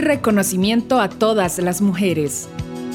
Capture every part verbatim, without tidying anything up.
reconocimiento a todas las mujeres.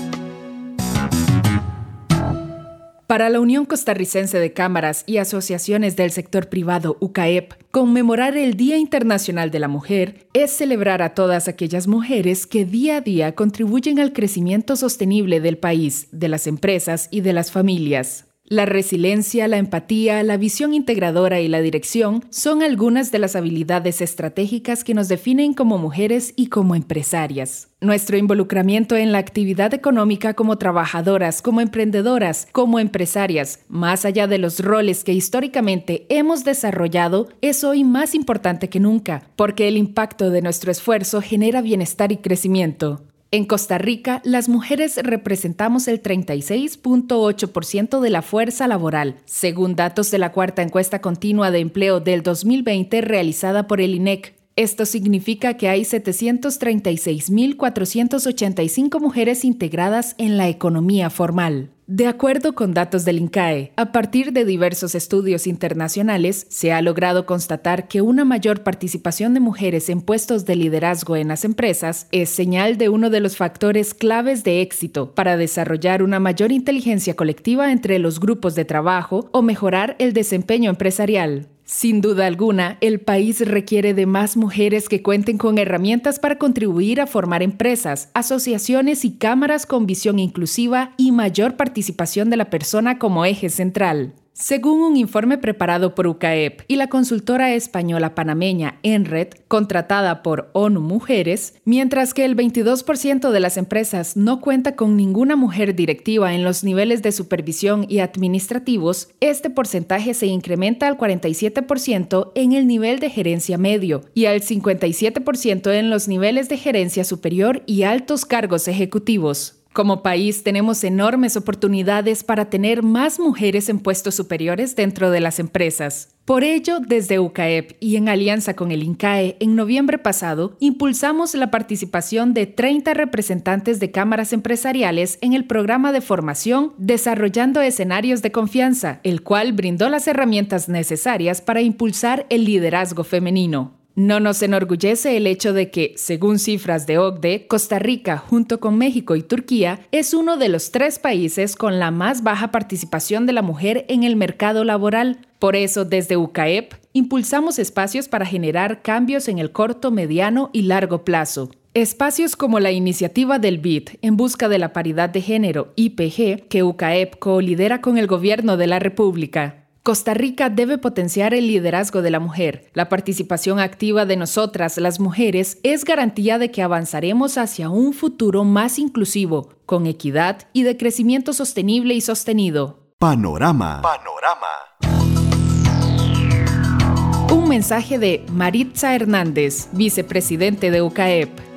Para la Unión Costarricense de Cámaras y Asociaciones del Sector Privado, U C A E P, conmemorar el Día Internacional de la Mujer es celebrar a todas aquellas mujeres que día a día contribuyen al crecimiento sostenible del país, de las empresas y de las familias. La resiliencia, la empatía, la visión integradora y la dirección son algunas de las habilidades estratégicas que nos definen como mujeres y como empresarias. Nuestro involucramiento en la actividad económica como trabajadoras, como emprendedoras, como empresarias, más allá de los roles que históricamente hemos desarrollado, es hoy más importante que nunca, porque el impacto de nuestro esfuerzo genera bienestar y crecimiento. En Costa Rica, las mujeres representamos el treinta y seis punto ocho por ciento de la fuerza laboral, según datos de la cuarta encuesta continua de empleo del dos mil veinte realizada por el I N E C. Esto significa que hay setecientas treinta y seis mil cuatrocientas ochenta y cinco mujeres integradas en la economía formal. De acuerdo con datos del INCAE, a partir de diversos estudios internacionales, se ha logrado constatar que una mayor participación de mujeres en puestos de liderazgo en las empresas es señal de uno de los factores claves de éxito para desarrollar una mayor inteligencia colectiva entre los grupos de trabajo o mejorar el desempeño empresarial. Sin duda alguna, el país requiere de más mujeres que cuenten con herramientas para contribuir a formar empresas, asociaciones y cámaras con visión inclusiva y mayor participación de la persona como eje central. Según un informe preparado por U C A E P y la consultora española panameña Enred, contratada por ONU Mujeres, mientras que el veintidós por ciento de las empresas no cuenta con ninguna mujer directiva en los niveles de supervisión y administrativos, este porcentaje se incrementa al cuarenta y siete por ciento en el nivel de gerencia medio y al cincuenta y siete por ciento en los niveles de gerencia superior y altos cargos ejecutivos. Como país tenemos enormes oportunidades para tener más mujeres en puestos superiores dentro de las empresas. Por ello, desde U C A E P y en alianza con el INCAE, en noviembre pasado, impulsamos la participación de treinta representantes de cámaras empresariales en el programa de formación Desarrollando Escenarios de Confianza, el cual brindó las herramientas necesarias para impulsar el liderazgo femenino. No nos enorgullece el hecho de que, según cifras de O C D E, Costa Rica, junto con México y Turquía, es uno de los tres países con la más baja participación de la mujer en el mercado laboral. Por eso, desde U C A E P, impulsamos espacios para generar cambios en el corto, mediano y largo plazo. Espacios como la iniciativa del B I D en busca de la paridad de género, I P G, que U C A E P co-lidera con el Gobierno de la República. Costa Rica debe potenciar el liderazgo de la mujer. La participación activa de nosotras, las mujeres, es garantía de que avanzaremos hacia un futuro más inclusivo, con equidad y de crecimiento sostenible y sostenido. Panorama. Panorama. Un mensaje de Maritza Hernández, vicepresidente de U C A E P.